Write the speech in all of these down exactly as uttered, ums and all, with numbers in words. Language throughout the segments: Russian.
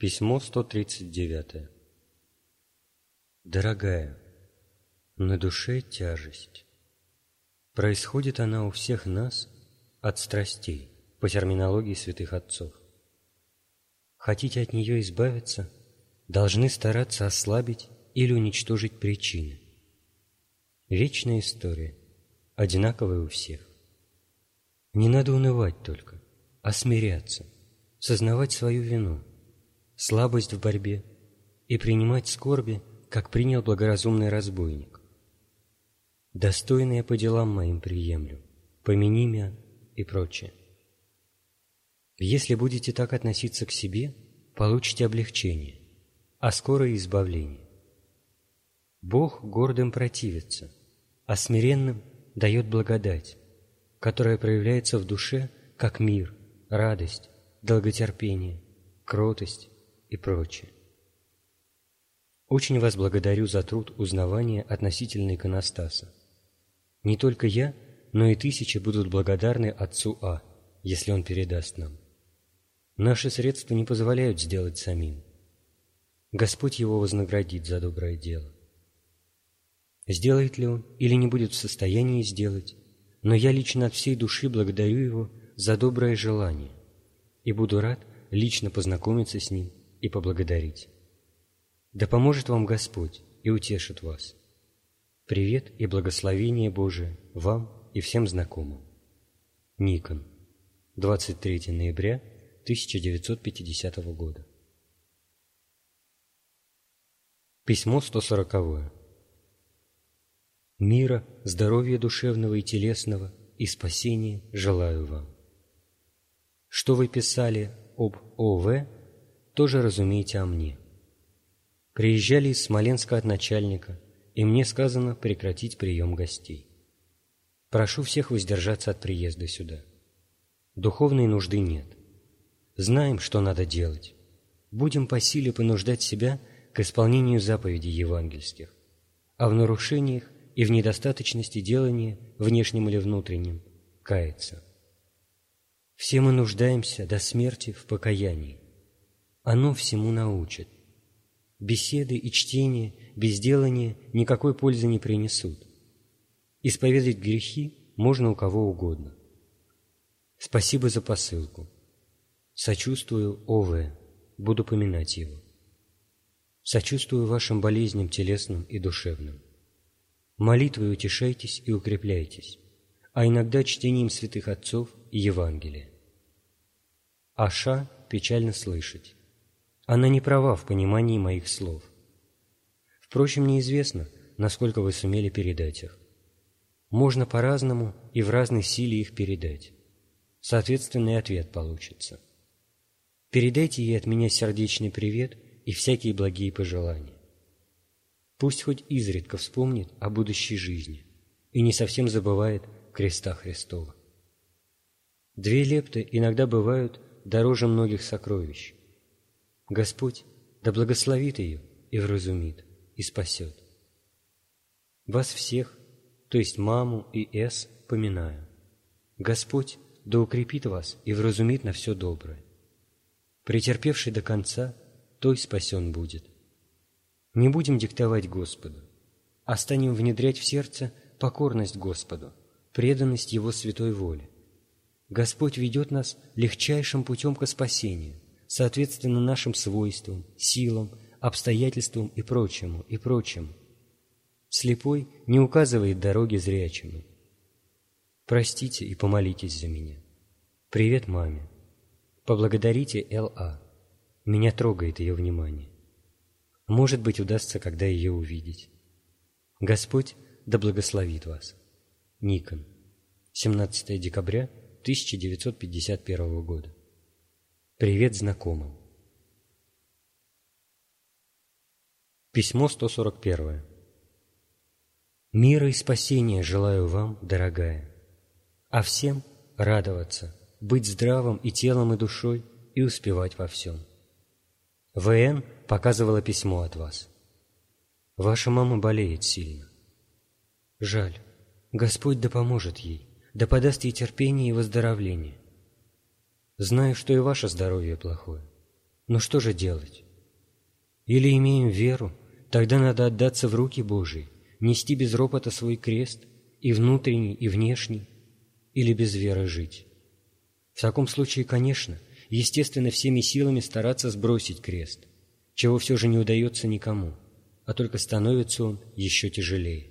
Письмо сто тридцать девять. Дорогая, на душе тяжесть. Происходит она у всех нас от страстей, по терминологии святых отцов. Хотите от нее избавиться, должны стараться ослабить или уничтожить причины. Вечная история, одинаковая у всех. Не надо унывать только, а смиряться, сознавать свою вину, слабость в борьбе и принимать скорби, как принял благоразумный разбойник. Достойное по делам моим приемлю, помяни меня и прочее. Если будете так относиться к себе, получите облегчение, а скоро и избавление. Бог гордым противится, а смиренным дает благодать, которая проявляется в душе как мир, радость, долготерпение, кротость и прочее. Очень вас благодарю за труд узнавания относительно иконостаса. Не только я, но и тысячи будут благодарны отцу А, если он передаст нам. Наши средства не позволяют сделать самим. Господь его вознаградит за доброе дело. Сделает ли он или не будет в состоянии сделать, но я лично от всей души благодарю его за доброе желание и буду рад лично познакомиться с ним и поблагодарить. Да поможет вам Господь и утешит вас. Привет и благословение Божие вам и всем знакомым. Никон. двадцать третьего ноября тысяча девятьсот пятидесятого года. Письмо сто сороковое. Мира, здоровья душевного и телесного и спасения желаю вам. Что вы писали об О В, тоже разумейте о мне. Приезжали из Смоленска от начальника, и мне сказано прекратить прием гостей. Прошу всех воздержаться от приезда сюда. Духовной нужды нет. Знаем, что надо делать. Будем по силе понуждать себя к исполнению заповедей евангельских, а в нарушениях и в недостаточности делания, внешнем или внутреннем, каяться. Все мы нуждаемся до смерти в покаянии. Оно всему научит. Беседы и чтение без делания никакой пользы не принесут. Исповедать грехи можно у кого угодно. Спасибо за посылку. Сочувствую О В, буду поминать его. Сочувствую вашим болезням телесным и душевным. Молитвой утешайтесь и укрепляйтесь, а иногда чтением святых отцов и Евангелия. Аша печально слышать. Она не права в понимании моих слов. Впрочем, неизвестно, насколько вы сумели передать их. Можно по-разному и в разной силе их передать. Соответственный ответ получится. Передайте ей от меня сердечный привет и всякие благие пожелания. Пусть хоть изредка вспомнит о будущей жизни и не совсем забывает креста Христова. Две лепты иногда бывают дороже многих сокровищ. Господь да благословит ее и вразумит, и спасет. Вас всех, то есть маму и С, поминаю. Господь да укрепит вас и вразумит на все доброе. Претерпевший до конца, той спасен будет. Не будем диктовать Господу, а станем внедрять в сердце покорность Господу, преданность Его святой воле. Господь ведет нас легчайшим путем ко спасению, соответственно нашим свойствам, силам, обстоятельствам и прочему, и прочему. Слепой не указывает дороги зрячему. Простите и помолитесь за меня. Привет маме. Поблагодарите Л А. Меня трогает ее внимание. Может быть, удастся, когда ее увидеть. Господь да благословит вас. Никон. семнадцатого декабря тысяча девятьсот пятьдесят первого года. Привет знакомым. Письмо сто сорок первое. Мира и спасения желаю вам, дорогая, а всем радоваться, быть здравым и телом, и душой, и успевать во всем. В Н показывала письмо от вас. Ваша мама болеет сильно. Жаль. Господь да поможет ей, да подаст ей терпение и выздоровление. Знаю, что и ваше здоровье плохое. Но что же делать? Или имеем веру, тогда надо отдаться в руки Божии, нести без ропота свой крест, и внутренний, и внешний, или без веры жить. В таком случае, конечно, естественно, всеми силами стараться сбросить крест, чего все же не удается никому, а только становится он еще тяжелее.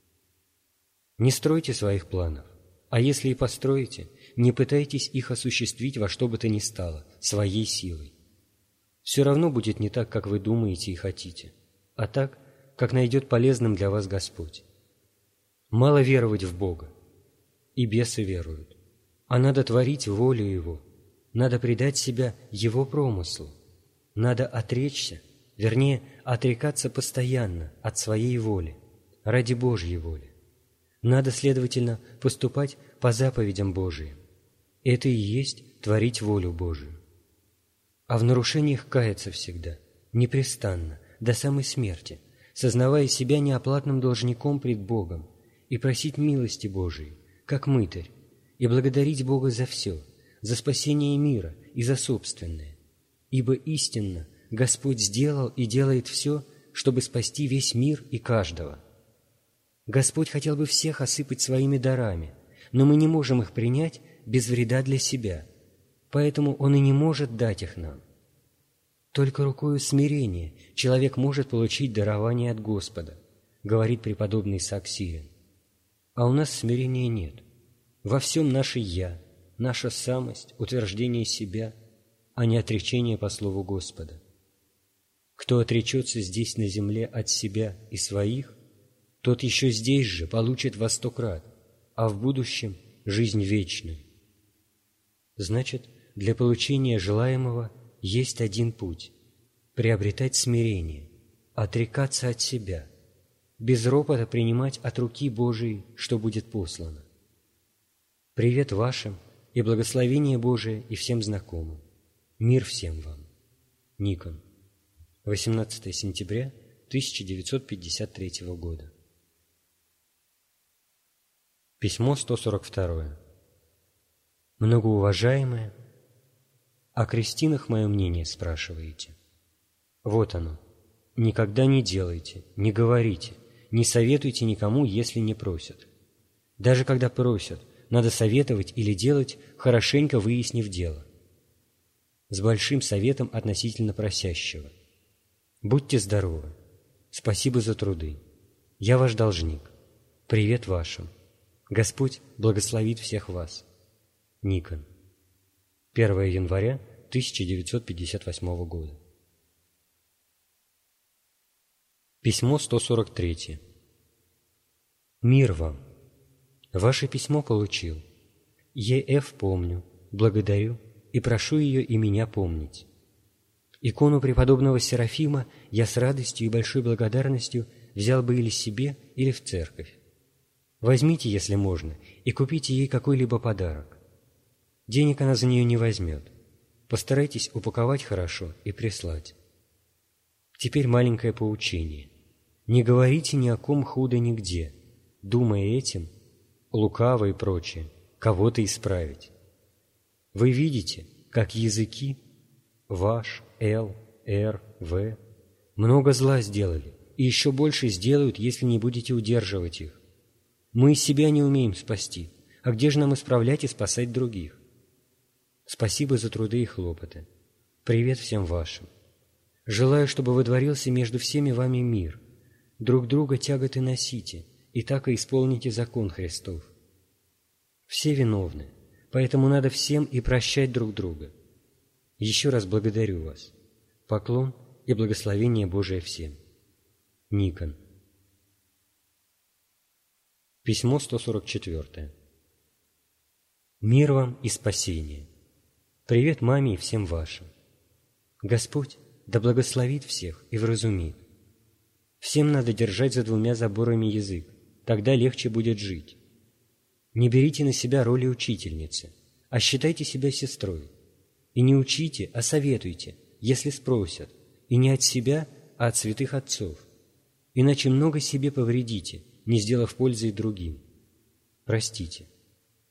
Не стройте своих планов, а если и построите, не пытайтесь их осуществить во что бы то ни стало, своей силой. Все равно будет не так, как вы думаете и хотите, а так, как найдет полезным для вас Господь. Мало веровать в Бога, и бесы веруют, а надо творить волю Его, надо предать себя Его промыслу, надо отречься, вернее, отрекаться постоянно от своей воли, ради Божьей воли. Надо, следовательно, поступать по заповедям Божиим. Это и есть творить волю Божию. А в нарушениях каяться всегда, непрестанно, до самой смерти, сознавая себя неоплатным должником пред Богом, и просить милости Божией, как мытарь, и благодарить Бога за все, за спасение мира и за собственное. Ибо истинно Господь сделал и делает все, чтобы спасти весь мир и каждого. Господь хотел бы всех осыпать своими дарами, но мы не можем их принять без вреда для себя, поэтому Он и не может дать их нам. Только рукою смирения человек может получить дарование от Господа, говорит преподобный Исаак Сирин. А у нас смирения нет. Во всем наше «я», наша самость, утверждение себя, а не отречение по слову Господа. Кто отречется здесь на земле от себя и своих, тот еще здесь же получит во сто крат, а в будущем – жизнь вечную. Значит, для получения желаемого есть один путь – приобретать смирение, отрекаться от себя, без ропота принимать от руки Божией, что будет послано. Привет вашим и благословение Божие и всем знакомым. Мир всем вам. Никон. восемнадцатое сентября тысяча девятьсот пятьдесят третьего года. Письмо сто сорок два. Многоуважаемая, о крестинах мое мнение спрашиваете. Вот оно. Никогда не делайте, не говорите, не советуйте никому, если не просят. Даже когда просят, надо советовать или делать, хорошенько выяснив дело. С большим советом относительно просящего. Будьте здоровы. Спасибо за труды. Я ваш должник. Привет вашим. Господь благословит всех вас. Никон. первое января тысяча девятьсот пятьдесят восьмого года. Письмо сто сорок три. Мир вам. Ваше письмо получил. Е.Ф. помню, благодарю и прошу ее и меня помнить. Икону преподобного Серафима я с радостью и большой благодарностью взял бы или себе, или в церковь. Возьмите, если можно, и купите ей какой-либо подарок. Денег она за нее не возьмет. Постарайтесь упаковать хорошо и прислать. Теперь маленькое поучение. Не говорите ни о ком худо нигде, думая этим, лукаво и прочее, кого-то исправить. Вы видите, как языки ваш, Л, Р, В много зла сделали, и еще больше сделают, если не будете удерживать их. Мы себя не умеем спасти, а где же нам исправлять и спасать других? Спасибо за труды и хлопоты. Привет всем вашим. Желаю, чтобы водворился между всеми вами мир. Друг друга тяготы носите, и так и исполните закон Христов. Все виновны, поэтому надо всем и прощать друг друга. Еще раз благодарю вас. Поклон и благословение Божие всем. Никон. Письмо сто сорок четыре. Мир вам и спасение. Привет маме и всем вашим. Господь да благословит всех и вразумит. Всем надо держать за двумя заборами язык, тогда легче будет жить. Не берите на себя роли учительницы, а считайте себя сестрой. И не учите, а советуйте, если спросят, и не от себя, а от святых отцов. Иначе много себе повредите, не сделав пользы и другим. Простите.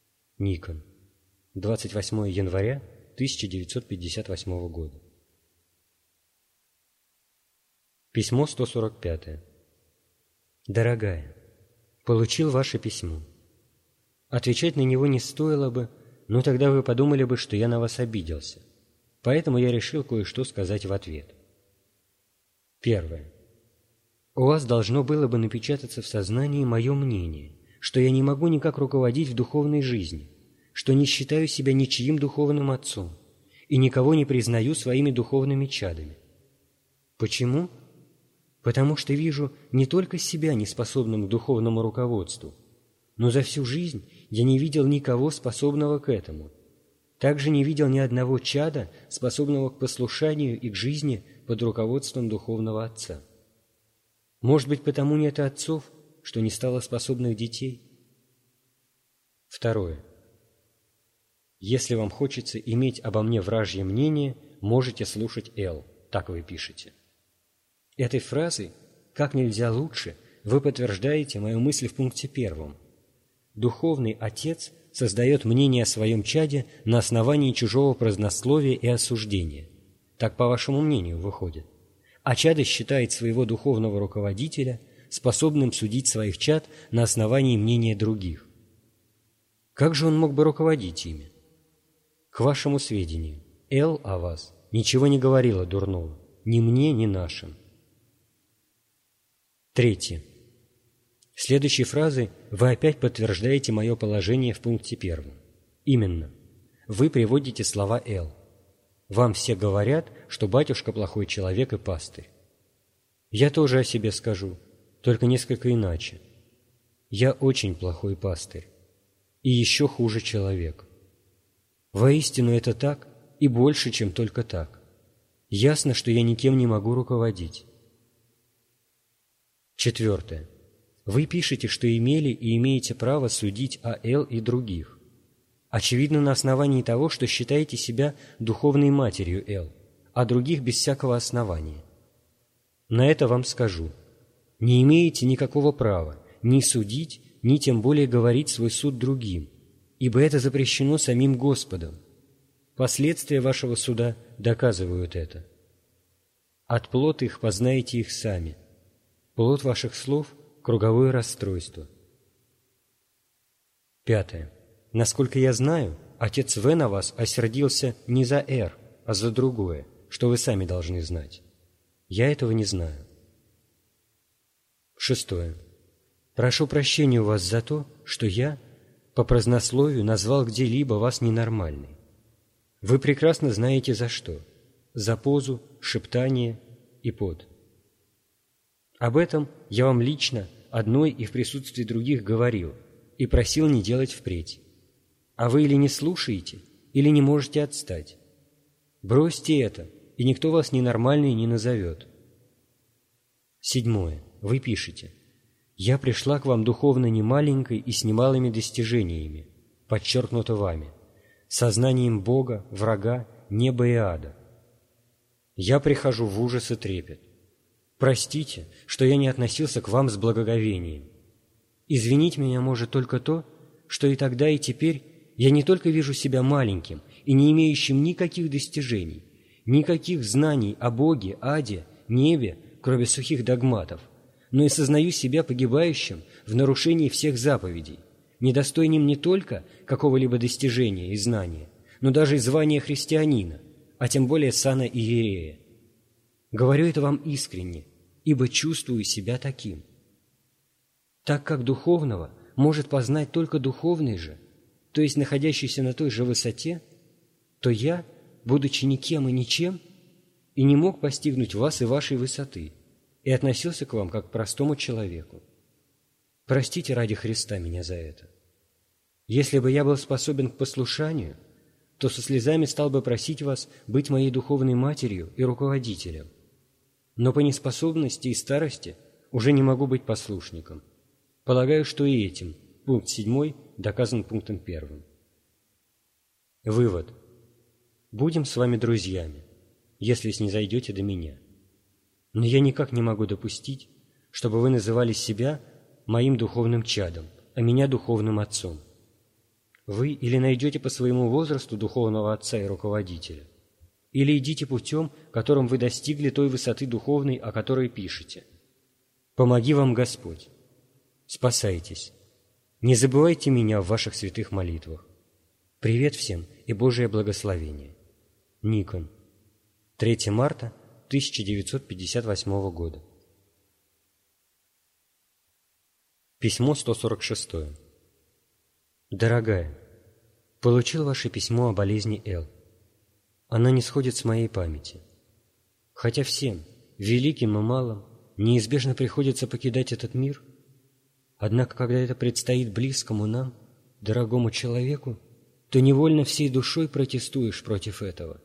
Никон. двадцать восьмое января тысяча девятьсот пятьдесят восьмого года. Письмо сто сорок пять. Дорогая, получил ваше письмо. Отвечать на него не стоило бы, но тогда вы подумали бы, что я на вас обиделся. Поэтому я решил кое-что сказать в ответ. Первое. У вас должно было бы напечататься в сознании мое мнение, что я не могу никак руководить в духовной жизни, что не считаю себя ничьим духовным отцом и никого не признаю своими духовными чадами. Почему? Потому что вижу не только себя неспособным к духовному руководству, но за всю жизнь я не видел никого, способного к этому. Также не видел ни одного чада, способного к послушанию и к жизни под руководством духовного отца. Может быть, потому нет и отцов, что не стало способных детей? Второе. Если вам хочется иметь обо мне вражье мнение, можете слушать Эл, так вы пишете. Этой фразой, как нельзя лучше, вы подтверждаете мою мысль в пункте первом. Духовный отец создает мнение о своем чаде на основании чужого празднословия и осуждения. Так, по вашему мнению, выходит. А чадо считает своего духовного руководителя способным судить своих чад на основании мнения других. Как же он мог бы руководить ими? К вашему сведению, Эл о вас ничего не говорила дурного, ни мне, ни нашим. Третье. Следующей фразой вы опять подтверждаете мое положение в пункте первом. Именно. Вы приводите слова Эл. Вам все говорят, что батюшка плохой человек и пастырь. Я тоже о себе скажу, только несколько иначе. Я очень плохой пастырь и еще хуже человек. Воистину это так и больше, чем только так. Ясно, что я никем не могу руководить. Четвертое. Вы пишете, что имели и имеете право судить о Эл и других. Очевидно, на основании того, что считаете себя духовной матерью Эл, а других без всякого основания. На это вам скажу. Не имеете никакого права ни судить, ни тем более говорить свой суд другим, ибо это запрещено самим Господом. Последствия вашего суда доказывают это. От плод их познаете их сами. Плод ваших слов – круговое расстройство. Пятое. Насколько я знаю, отец В на вас осердился не за Р, а за другое, что вы сами должны знать. Я этого не знаю. Шестое. Прошу прощения у вас за то, что я, по празднословию, назвал где-либо вас ненормальной. Вы прекрасно знаете за что. За позу, шептание и пот. Об этом я вам лично, одной и в присутствии других, говорил и просил не делать впредь. А вы или не слушаете, или не можете отстать. Бросьте это, и никто вас ненормальной не назовет. Седьмое. Вы пишете: «Я пришла к вам духовно немаленькой и с немалыми достижениями», подчеркнуто вами, сознанием Бога, врага, неба и ада. Я прихожу в ужас и трепет. Простите, что я не относился к вам с благоговением. Извинить меня может только то, что и тогда, и теперь я не только вижу себя маленьким и не имеющим никаких достижений, никаких знаний о Боге, аде, небе, кроме сухих догматов, но и сознаю себя погибающим в нарушении всех заповедей, недостойным не только какого-либо достижения и знания, но даже и звания христианина, а тем более сана иерея. Говорю это вам искренне, ибо чувствую себя таким. Так как духовного может познать только духовный же, то есть находящийся на той же высоте, то я, будучи никем и ничем, и не мог постигнуть вас и вашей высоты, и относился к вам как к простому человеку. Простите ради Христа меня за это. Если бы я был способен к послушанию, то со слезами стал бы просить вас быть моей духовной матерью и руководителем. Но по неспособности и старости уже не могу быть послушником. Полагаю, что и этим пункт седьмой доказан пунктом первым. Вывод. Будем с вами друзьями, если снизойдете до меня. Но я никак не могу допустить, чтобы вы называли себя моим духовным чадом, а меня духовным отцом. Вы или найдете по своему возрасту духовного отца и руководителя, или идите путем, которым вы достигли той высоты духовной, о которой пишете. Помоги вам Господь. Спасайтесь. Не забывайте меня в ваших святых молитвах. Привет всем и Божие благословение. Никон. третьего марта тысяча девятьсот пятьдесят восьмого года. Письмо сто сорок шесть. Дорогая, получил ваше письмо о болезни Эл. Она не сходит с моей памяти. Хотя всем, великим и малым, неизбежно приходится покидать этот мир, однако, когда это предстоит близкому нам, дорогому человеку, то невольно всей душой протестуешь против этого.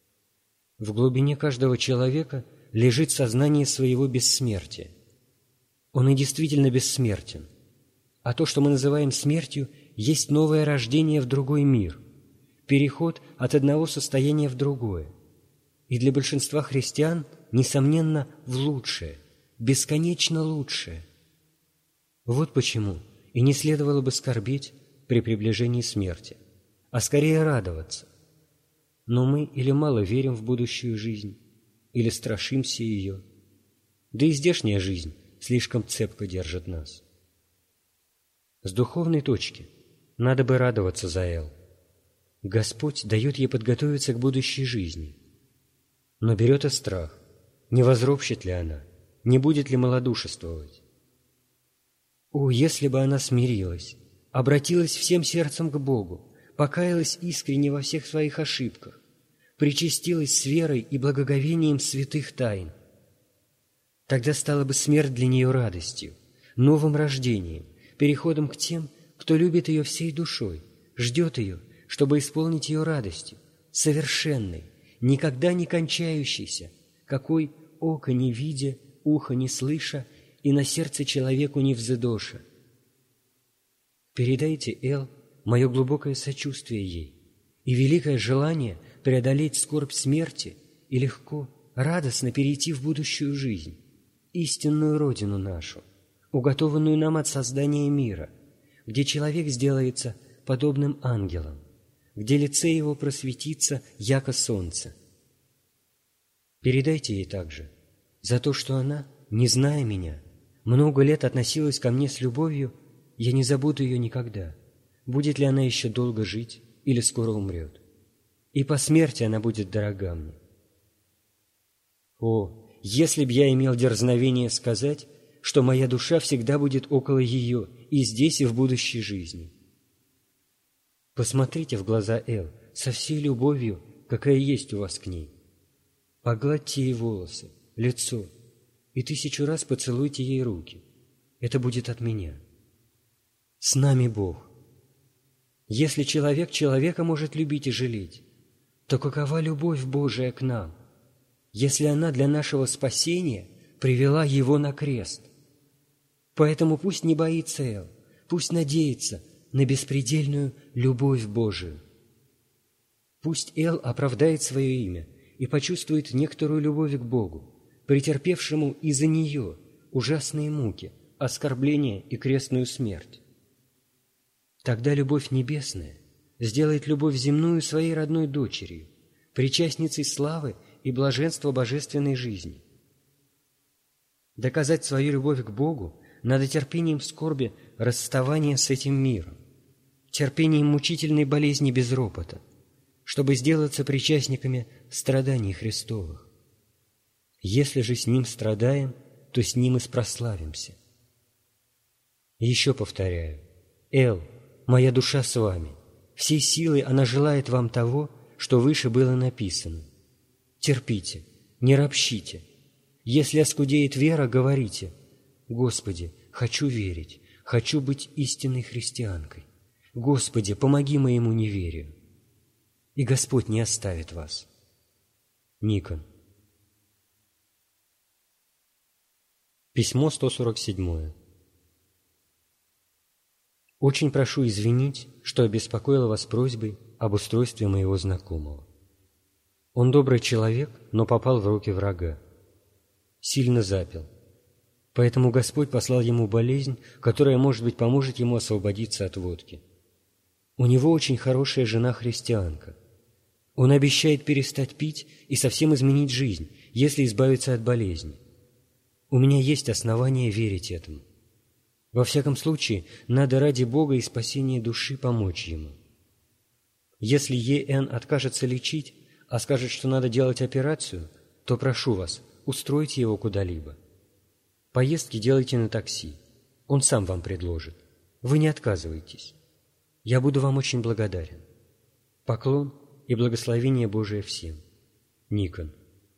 В глубине каждого человека лежит сознание своего бессмертия. Он и действительно бессмертен. А то, что мы называем смертью, есть новое рождение в другой мир, переход от одного состояния в другое. И для большинства христиан, несомненно, в лучшее, бесконечно лучшее. Вот почему и не следовало бы скорбеть при приближении смерти, а скорее радоваться. Но мы или мало верим в будущую жизнь, или страшимся ее, да и здешняя жизнь слишком цепко держит нас. С духовной точки надо бы радоваться за Эл. Господь дает ей подготовиться к будущей жизни. Но берет и страх, не возропщет ли она, не будет ли малодушествовать. О, если бы она смирилась, обратилась всем сердцем к Богу, покаялась искренне во всех своих ошибках, причастилась с верой и благоговением святых тайн. Тогда стала бы смерть для нее радостью, новым рождением, переходом к тем, кто любит ее всей душой, ждет ее, чтобы исполнить ее радостью, совершенной, никогда не кончающейся, какой око не видя, ухо не слыша и на сердце человеку не взыдоша. Передайте Эл мое глубокое сочувствие ей и великое желание преодолеть скорбь смерти и легко, радостно перейти в будущую жизнь, истинную родину нашу, уготованную нам от создания мира, где человек сделается подобным ангелам, где лице его просветится, яко солнце. Передайте ей также за то, что она, не зная меня, много лет относилась ко мне с любовью, я не забуду ее никогда, будет ли она еще долго жить или скоро умрет. И по смерти она будет дорога мне. О, если б я имел дерзновение сказать, что моя душа всегда будет около ее и здесь, и в будущей жизни. Посмотрите в глаза Эл со всей любовью, какая есть у вас к ней. Погладьте ей волосы, лицо и тысячу раз поцелуйте ей руки. Это будет от меня. С нами Бог. Если человек человека может любить и жалеть, то какова любовь Божия к нам, если она для нашего спасения привела его на крест? Поэтому пусть не боится Эл, пусть надеется на беспредельную любовь Божию. Пусть Эл оправдает свое имя и почувствует некоторую любовь к Богу, претерпевшему из-за нее ужасные муки, оскорбления и крестную смерть. Тогда любовь небесная сделает любовь земную своей родной дочерью, причастницей славы и блаженства божественной жизни. Доказать свою любовь к Богу надо терпением скорби расставания с этим миром, терпением мучительной болезни без ропота, чтобы сделаться причастниками страданий Христовых. Если же с Ним страдаем, то с Ним и спрославимся. Еще повторяю, Эл, моя душа с вами, всей силой она желает вам того, что выше было написано. Терпите, не ропщите. Если оскудеет вера, говорите: Господи, хочу верить, хочу быть истинной христианкой. Господи, помоги моему неверию. И Господь не оставит вас. Никон. Письмо сто сорок семь. Очень прошу извинить, что обеспокоил вас просьбой об устройстве моего знакомого. Он добрый человек, но попал в руки врага. Сильно запил. Поэтому Господь послал ему болезнь, которая, может быть, поможет ему освободиться от водки. У него очень хорошая жена-христианка. Он обещает перестать пить и совсем изменить жизнь, если избавиться от болезни. У меня есть основания верить этому. Во всяком случае, надо ради Бога и спасения души помочь ему. Если Е Н откажется лечить, а скажет, что надо делать операцию, то прошу вас, устройте его куда-либо. Поездки делайте на такси. Он сам вам предложит. Вы не отказывайтесь. Я буду вам очень благодарен. Поклон и благословение Божие всем. Никон.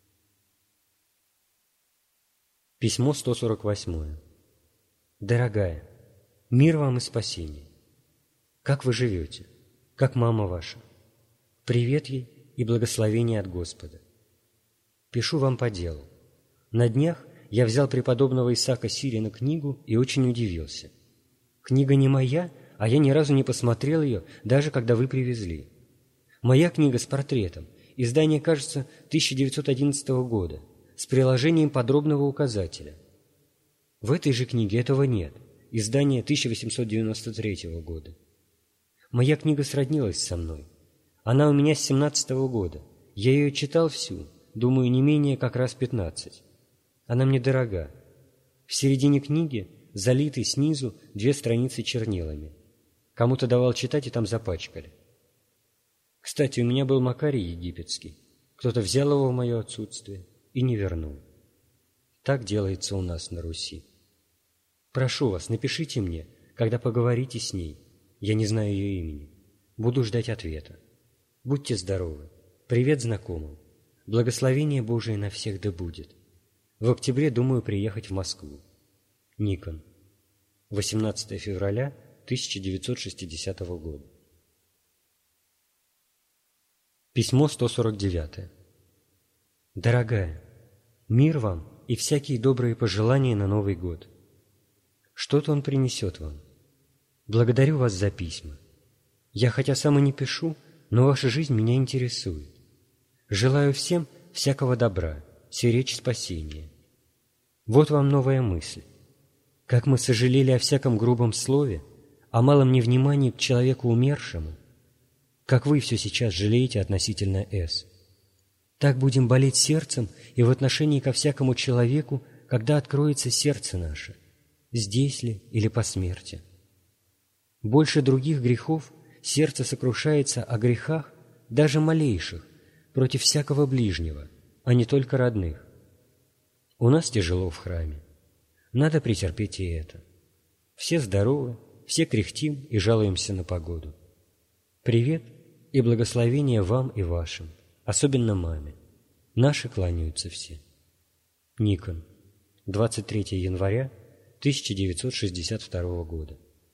Письмо сто сорок восемь. Дорогая, мир вам и спасение. Как вы живете? Как мама ваша? Привет ей и благословение от Господа. Пишу вам по делу. На днях я взял преподобного Исаака Сирина книгу и очень удивился. Книга не моя, а я ни разу не посмотрел ее, даже когда вы привезли. Моя книга с портретом, издание, кажется, тысяча девятьсот одиннадцатого года, с приложением подробного указателя. В этой же книге этого нет, издание тысяча восемьсот девяносто третьего года. Моя книга сроднилась со мной. Она у меня с семнадцатого года. Я ее читал всю, думаю, не менее как раз пятнадцать. Она мне дорога. В середине книги залиты снизу две страницы чернилами. Кому-то давал читать, и там запачкали. Кстати, у меня был Макарий египетский. Кто-то взял его в мое отсутствие и не вернул. Так делается у нас на Руси. Прошу вас, напишите мне, когда поговорите с ней. Я не знаю ее имени. Буду ждать ответа. Будьте здоровы. Привет знакомым. Благословение Божие на всех да будет. В октябре думаю приехать в Москву. Никон. восемнадцатое февраля тысяча девятьсот шестидесятого года. Письмо сто сорок девять. Дорогая, мир вам и всякие добрые пожелания на Новый год. Что-то он принесет вам. Благодарю вас за письма. Я хотя сам и не пишу, но ваша жизнь меня интересует. Желаю всем всякого добра, сиречь спасения. Вот вам новая мысль. Как мы сожалели о всяком грубом слове, о малом невнимании к человеку умершему, как вы все сейчас жалеете относительно С. Так будем болеть сердцем и в отношении ко всякому человеку, когда откроется сердце наше, здесь ли или по смерти. Больше других грехов сердце сокрушается о грехах, даже малейших, против всякого ближнего, а не только родных. У нас тяжело в храме. Надо претерпеть и это. Все здоровы, все кряхтим и жалуемся на погоду. Привет и благословение вам и вашим, особенно маме. Наши кланяются все. Никон. двадцать третьего января тысяча девятьсот шестьдесят второго года.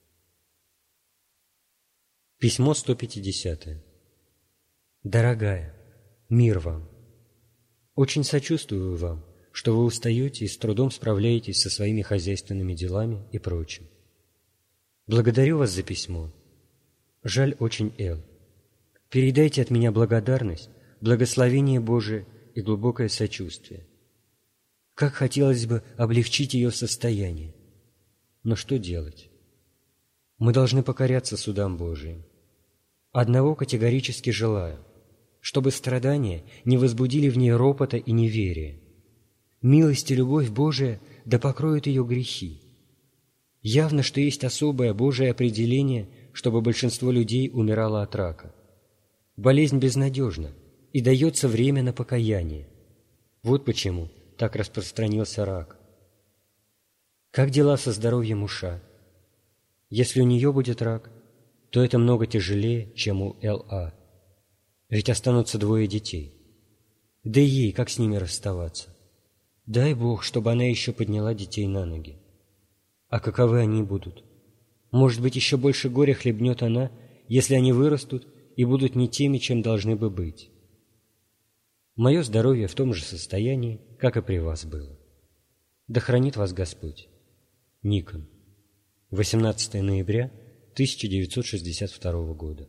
Письмо сто пятидесятое. Дорогая, мир вам. Очень сочувствую вам, что вы устаете и с трудом справляетесь со своими хозяйственными делами и прочим. Благодарю вас за письмо. Жаль очень Эл. Передайте от меня благодарность, благословение Божие и глубокое сочувствие. Как хотелось бы облегчить ее состояние. Но что делать? Мы должны покоряться судам Божиим. Одного категорически желаю, чтобы страдания не возбудили в ней ропота и неверия. Милость и любовь Божия да покроют ее грехи. Явно, что есть особое Божие определение, чтобы большинство людей умирало от рака. Болезнь безнадежна, и дается время на покаяние. Вот почему так распространился рак. Как дела со здоровьем уша? Если у нее будет рак, то это много тяжелее, чем у Л А. Ведь останутся двое детей. Да и ей как с ними расставаться? Дай Бог, чтобы она еще подняла детей на ноги. А каковы они будут? Может быть, еще больше горя хлебнет она, если они вырастут и будут не теми, чем должны бы быть. Мое здоровье в том же состоянии, как и при вас было. Да хранит вас Господь. Никон. восемнадцатого ноября тысяча девятьсот шестьдесят второго года.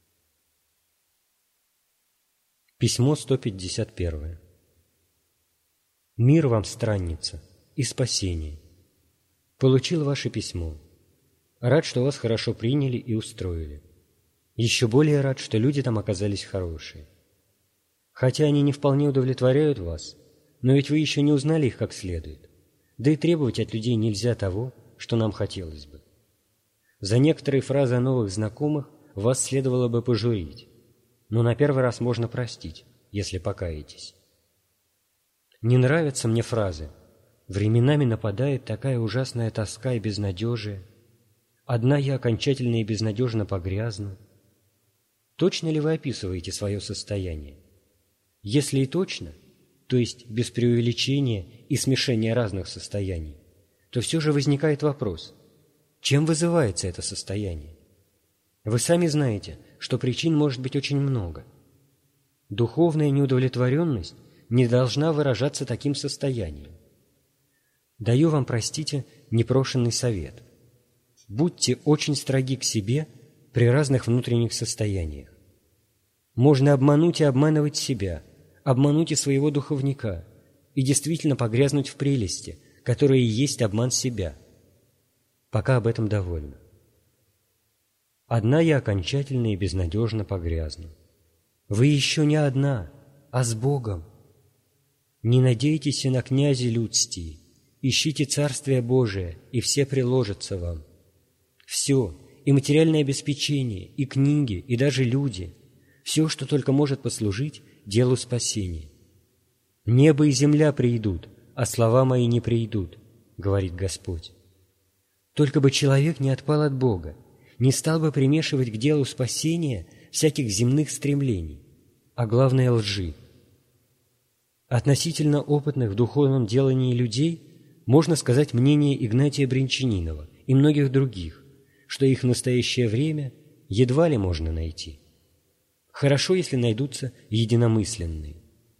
Письмо сто пятьдесят первое. Мир вам, странница, и спасение. Получил ваше письмо. Рад, что вас хорошо приняли и устроили. Еще более рад, что люди там оказались хорошие. Хотя они не вполне удовлетворяют вас, но ведь вы еще не узнали их как следует. Да и требовать от людей нельзя того, что нам хотелось бы. За некоторые фразы о новых знакомых вас следовало бы пожурить, но на первый раз можно простить, если покаетесь. Не нравятся мне фразы «Временами нападает такая ужасная тоска и безнадежие», «Одна я окончательно и безнадежно погрязну». Точно ли вы описываете свое состояние? Если и точно, то есть без преувеличения и смешения разных состояний, то все же возникает вопрос, чем вызывается это состояние? Вы сами знаете, что причин может быть очень много. Духовная неудовлетворенность не должна выражаться таким состоянием. Даю вам, простите, непрошенный совет. Будьте очень строги к себе при разных внутренних состояниях. Можно обмануть и обманывать себя, обмануть и своего духовника, и действительно погрязнуть в прелести, которая и есть обман себя. Пока об этом довольно. Одна я окончательно и безнадежно погрязну. Вы еще не одна, а с Богом. Не надейтесь и на князи людстии, ищите Царствие Божие, и все приложатся вам. Все, и материальное обеспечение, и книги, и даже люди, все, что только может послужить делу спасения. Небо и земля придут, а слова мои не придут, говорит Господь. Только бы человек не отпал от Бога, не стал бы примешивать к делу спасения всяких земных стремлений, а главное лжи. Относительно опытных в духовном делании людей можно сказать мнение Игнатия Бринчанинова и многих других, что их в настоящее время едва ли можно найти. Хорошо, если найдутся единомысленные.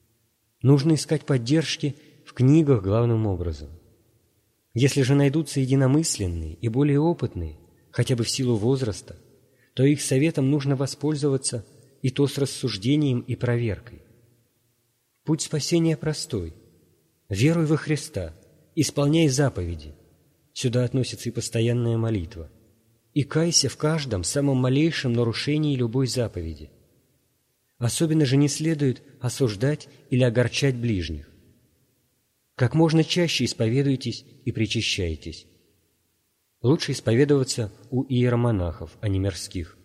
Нужно искать поддержки в книгах главным образом. Если же найдутся единомысленные и более опытные, хотя бы в силу возраста, то их советом нужно воспользоваться и то с рассуждением и проверкой. Путь спасения простой. Веруй во Христа, исполняй заповеди. Сюда относится и постоянная молитва. И кайся в каждом самом малейшем нарушении любой заповеди. Особенно же не следует осуждать или огорчать ближних. Как можно чаще исповедуйтесь и причащайтесь. Лучше исповедоваться у иеромонахов, а не мирских.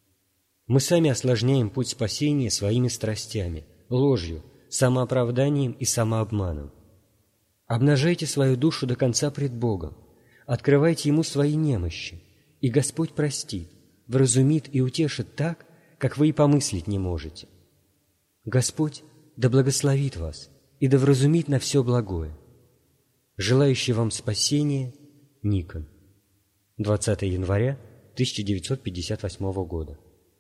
Мы сами осложняем путь спасения своими страстями, ложью, самооправданием и самообманом. Обнажайте свою душу до конца пред Богом, открывайте Ему свои немощи, и Господь простит, вразумит и утешит так, как вы и помыслить не можете. Господь да благословит вас и да вразумит на все благое. Желающий вам спасения, Никон. двадцатого января тысяча девятьсот пятьдесят восьмого года.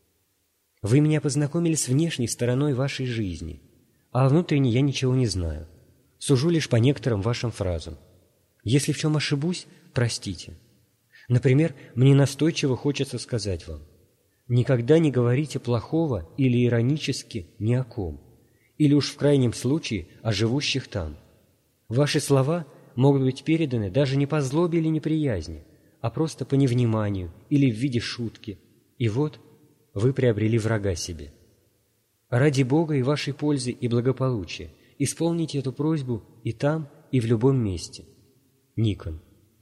Вы меня познакомили с внешней стороной вашей жизни, а о внутренней я ничего не знаю. Сужу лишь по некоторым вашим фразам. Если в чем ошибусь, простите. Например, мне настойчиво хочется сказать вам: никогда не говорите плохого или иронически ни о ком, или уж в крайнем случае о живущих там. Ваши слова могут быть переданы даже не по злобе или неприязни, а просто по невниманию или в виде шутки, и вот вы приобрели врага себе. Ради Бога и вашей пользы и благополучия исполните эту просьбу и там, и в любом месте. Никон.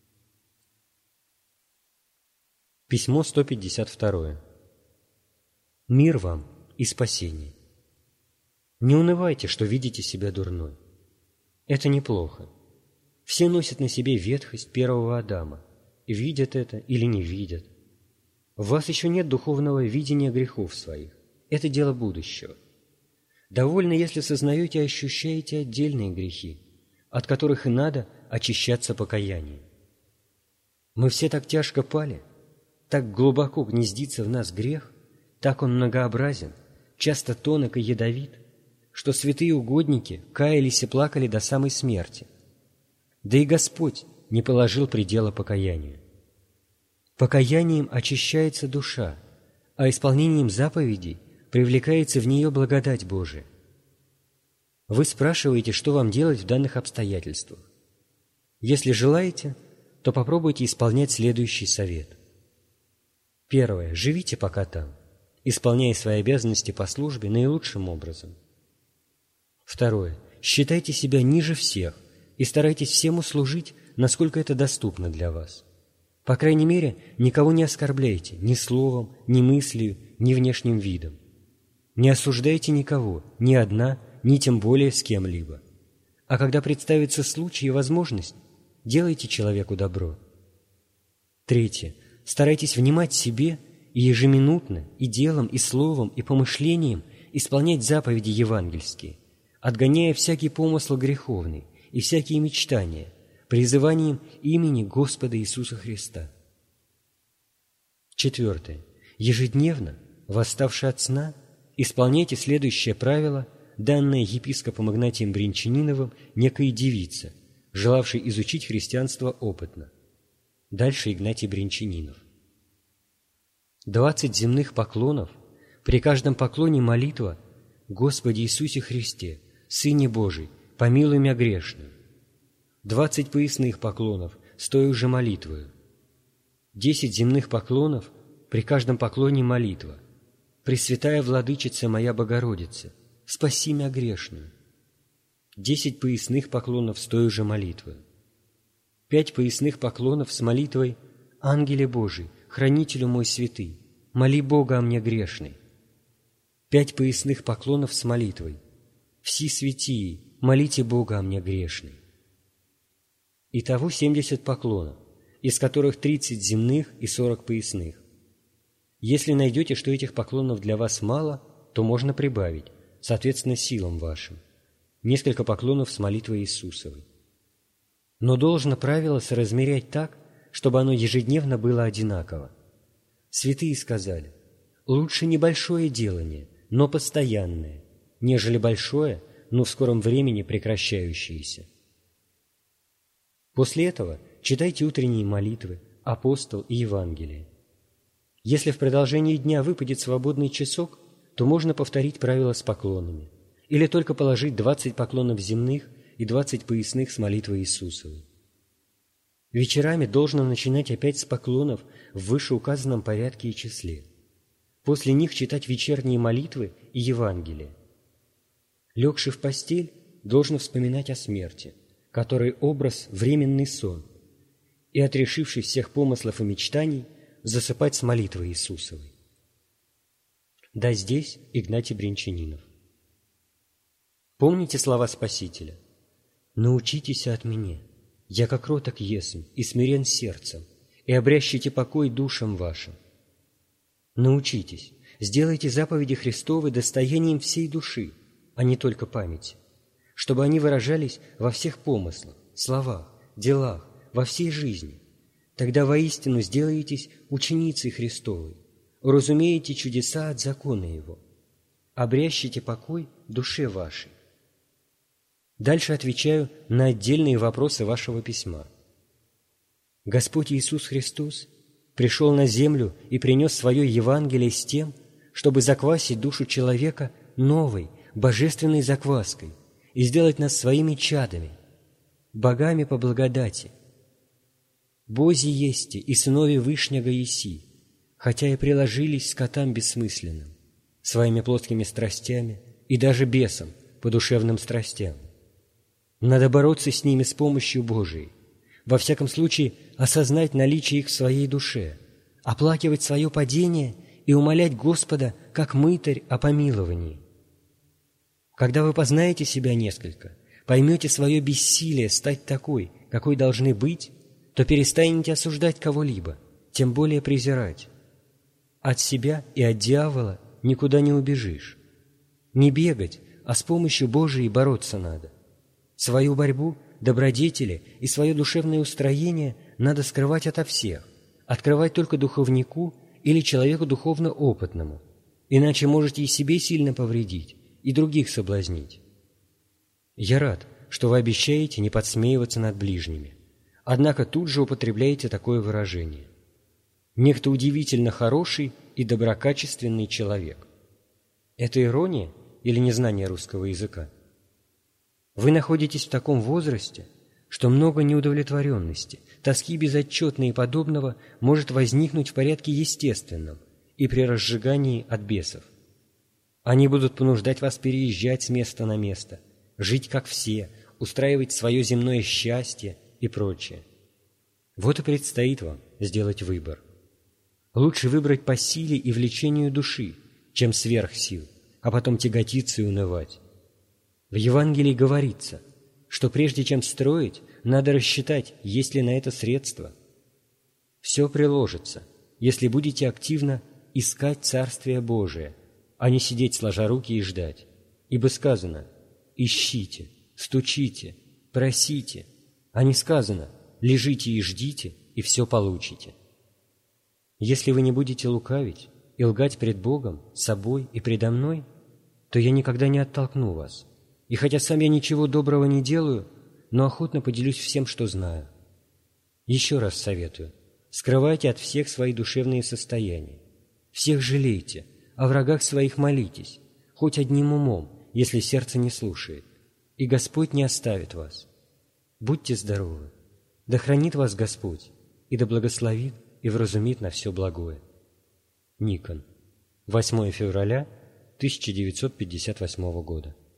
Письмо сто пятьдесят два. Мир вам и спасение. Не унывайте, что видите себя дурной. Это неплохо. Все носят на себе ветхость первого Адама, и видят это или не видят. В вас еще нет духовного видения грехов своих. Это дело будущего. Довольно, если сознаете и ощущаете отдельные грехи, от которых и надо очищаться покаянием. Мы все так тяжко пали, так глубоко гнездится в нас грех, так он многообразен, часто тонок и ядовит, что святые угодники каялись и плакали до самой смерти. Да и Господь не положил предела покаянию. Покаянием очищается душа, а исполнением заповедей привлекается в нее благодать Божия. Вы спрашиваете, что вам делать в данных обстоятельствах. Если желаете, то попробуйте исполнять следующий совет. Первое. Живите пока там, исполняя свои обязанности по службе наилучшим образом. Второе. Считайте себя ниже всех и старайтесь всему служить, насколько это доступно для вас. По крайней мере, никого не оскорбляйте ни словом, ни мыслью, ни внешним видом. Не осуждайте никого, ни одна, ни тем более с кем-либо. А когда представится случай и возможность, делайте человеку добро. Третье. Старайтесь внимать себе и ежеминутно, и делом, и словом, и помышлением исполнять заповеди евангельские, отгоняя всякий помысл греховный и всякие мечтания, призыванием имени Господа Иисуса Христа. Четвертое. Ежедневно, восставши от сна, исполняйте следующее правило, данное епископом Игнатием Брянчаниновым некой девице, желавшей изучить христианство опытно. Дальше Игнатий Брянчанинов. Двадцать земных поклонов, при каждом поклоне молитва «Господи Иисусе Христе, Сыне Божий, помилуй мя грешную». Двадцать поясных поклонов с той же молитвою. Десять земных поклонов, при каждом поклоне молитва «Пресвятая Владычица моя Богородица, спаси мя грешную». Десять поясных поклонов с той же молитвою. Пять поясных поклонов с молитвой «Ангеле Божий, хранителю мой святый, моли Бога о мне грешный». Пять поясных поклонов с молитвой «Все святии, молите Бога о мне грешный». Итого семьдесят поклонов, из которых тридцать земных и сорок поясных. Если найдете, что этих поклонов для вас мало, то можно прибавить, соответственно, силам вашим, несколько поклонов с молитвой Иисусовой. Но должно правило соразмерять так, чтобы оно ежедневно было одинаково. Святые сказали: лучше небольшое делание, но постоянное, нежели большое, но в скором времени прекращающееся. После этого читайте утренние молитвы, апостол и Евангелие. Если в продолжении дня выпадет свободный часок, то можно повторить правило с поклонами, или только положить двадцать поклонов земных и двадцать поясных с молитвой Иисусовой. Вечерами должно начинать опять с поклонов в вышеуказанном порядке и числе. После них читать вечерние молитвы и Евангелие. Легши в постель, должно вспоминать о смерти, который образ – временный сон, и, отрешившись всех помыслов и мечтаний, засыпать с молитвой Иисусовой. Да здесь Игнатий Брянчанинов. Помните слова Спасителя: «Научитесь от меня, я как кроток есмь и смирен сердцем, и обрящите покой душам вашим». Научитесь, сделайте заповеди Христовы достоянием всей души, а не только памяти, чтобы они выражались во всех помыслах, словах, делах, во всей жизни. Тогда воистину сделаетесь ученицей Христовой, уразумеете чудеса от закона Его, обрящите покой душе вашей. Дальше отвечаю на отдельные вопросы вашего письма. Господь Иисус Христос пришел на землю и принес свое Евангелие с тем, чтобы заквасить душу человека новой, божественной закваской и сделать нас своими чадами, богами по благодати. Бози есте и сынови Вышнего еси, хотя и приложились скотам бессмысленным, своими плотскими страстями и даже бесам по душевным страстям. Надо бороться с ними с помощью Божией, во всяком случае осознать наличие их в своей душе, оплакивать свое падение и умолять Господа, как мытарь, о помиловании. Когда вы познаете себя несколько, поймете свое бессилие стать такой, какой должны быть, то перестанете осуждать кого-либо, тем более презирать. От себя и от дьявола никуда не убежишь. Не бегать, а с помощью Божией бороться надо. Свою борьбу, добродетели и свое душевное устроение надо скрывать ото всех, открывать только духовнику или человеку духовно опытному, иначе можете и себе сильно повредить, и других соблазнить. Я рад, что вы обещаете не подсмеиваться над ближними, однако тут же употребляете такое выражение: «Некто удивительно хороший и доброкачественный человек». Это ирония или незнание русского языка? Вы находитесь в таком возрасте, что много неудовлетворенности, тоски безотчетной и подобного может возникнуть в порядке естественном и при разжигании от бесов. Они будут понуждать вас переезжать с места на место, жить как все, устраивать свое земное счастье и прочее. Вот и предстоит вам сделать выбор. Лучше выбрать по силе и влечению души, чем сверх сил, а потом тяготиться и унывать. В Евангелии говорится, что прежде чем строить, надо рассчитать, есть ли на это средства. Все приложится, если будете активно искать Царствие Божие, а не сидеть сложа руки и ждать. Ибо сказано: «Ищите, стучите, просите», а не сказано: «Лежите и ждите, и все получите». Если вы не будете лукавить и лгать пред Богом, собой и предо мной, то я никогда не оттолкну вас. И хотя сам я ничего доброго не делаю, но охотно поделюсь всем, что знаю. Еще раз советую: скрывайте от всех свои душевные состояния, всех жалейте, о врагах своих молитесь, хоть одним умом, если сердце не слушает, и Господь не оставит вас. Будьте здоровы, да хранит вас Господь, и да благословит и вразумит на все благое. Никон. восьмое февраля тысяча девятьсот пятьдесят восьмого года.